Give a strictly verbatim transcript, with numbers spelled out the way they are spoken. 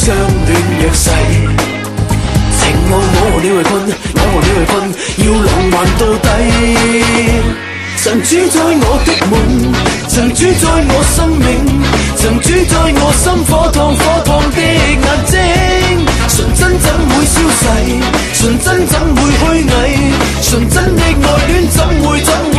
相戀約誓。情路我和你為困，我和你為困，要浪漫到底。曾主宰我的夢，曾主宰我生命，曾主宰我心火燙火燙的眼睛。純真怎會消逝？純真怎會虛偽？純真的愛戀怎會怎會